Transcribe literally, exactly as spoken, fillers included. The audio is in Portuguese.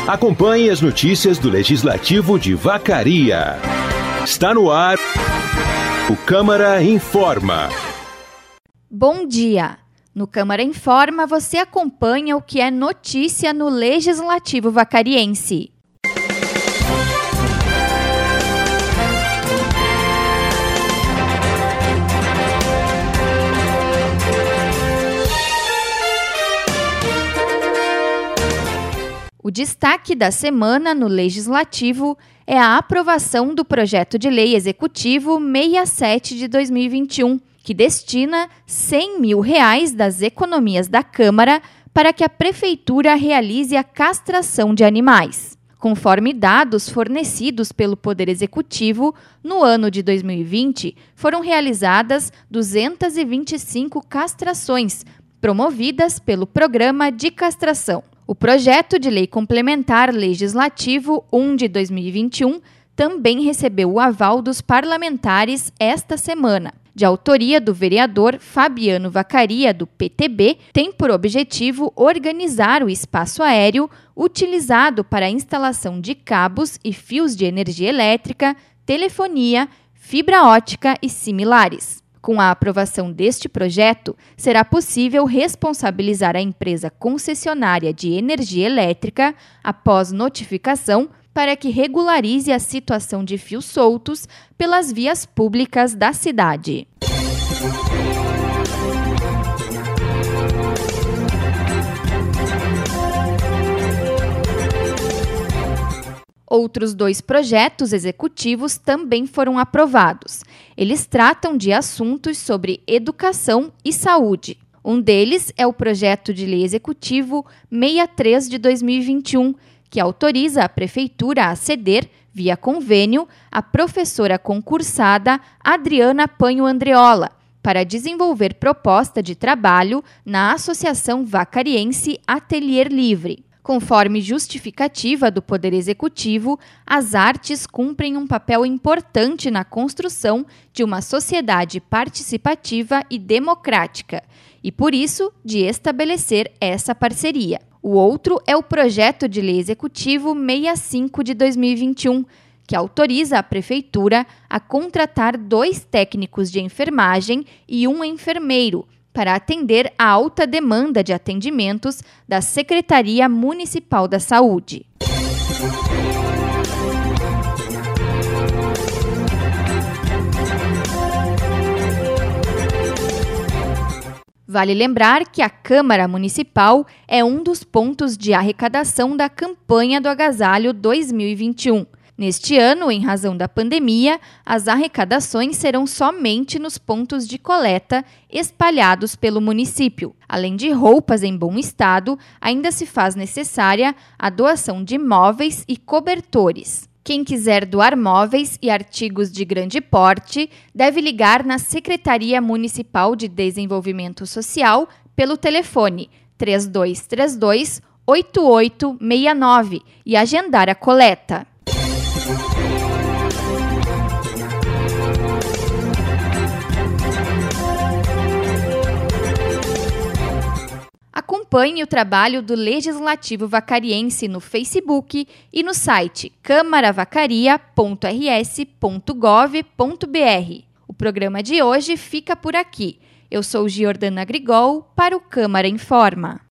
Acompanhe as notícias do Legislativo de Vacaria. Está no ar o Câmara Informa. Bom dia! No Câmara Informa você acompanha o que é notícia no Legislativo Vacariense. O destaque da semana no Legislativo é a aprovação do projeto de lei executivo sessenta e sete de dois mil e vinte e um, que destina cem mil reais das economias da Câmara para que a Prefeitura realize a castração de animais. Conforme dados fornecidos pelo Poder Executivo, no ano de dois mil e vinte foram realizadas duzentas e vinte e cinco castrações, promovidas pelo Programa de Castração. O projeto de lei complementar legislativo um de dois mil e vinte e um também recebeu o aval dos parlamentares esta semana. De autoria do vereador Fabiano Vacaria, do P T B, tem por objetivo organizar o espaço aéreo utilizado para a instalação de cabos e fios de energia elétrica, telefonia, fibra ótica e similares. Com a aprovação deste projeto, será possível responsabilizar a empresa concessionária de energia elétrica, após notificação, para que regularize a situação de fios soltos pelas vias públicas da cidade. Outros dois projetos executivos também foram aprovados. Eles tratam de assuntos sobre educação e saúde. Um deles é o projeto de lei executivo sessenta e três de dois mil e vinte e um, que autoriza a Prefeitura a ceder, via convênio, a professora concursada Adriana Panho Andreola, para desenvolver proposta de trabalho na Associação Vacariense Atelier Livre. Conforme justificativa do Poder Executivo, as artes cumprem um papel importante na construção de uma sociedade participativa e democrática, e por isso de estabelecer essa parceria. O outro é o projeto de lei executivo sessenta e cinco de dois mil e vinte e um, que autoriza a Prefeitura a contratar dois técnicos de enfermagem e um enfermeiro, para atender à alta demanda de atendimentos da Secretaria Municipal da Saúde. Vale lembrar que a Câmara Municipal é um dos pontos de arrecadação da campanha do Agasalho dois mil e vinte e um. Neste ano, em razão da pandemia, as arrecadações serão somente nos pontos de coleta espalhados pelo município. Além de roupas em bom estado, ainda se faz necessária a doação de móveis e cobertores. Quem quiser doar móveis e artigos de grande porte deve ligar na Secretaria Municipal de Desenvolvimento Social pelo telefone três dois três dois, oito oito seis nove e agendar a coleta. Acompanhe o trabalho do Legislativo Vacariense no Facebook e no site câmara vacaria ponto r s ponto gov ponto b r. O programa de hoje fica por aqui. Eu sou Giordana Grigol para o Câmara Informa.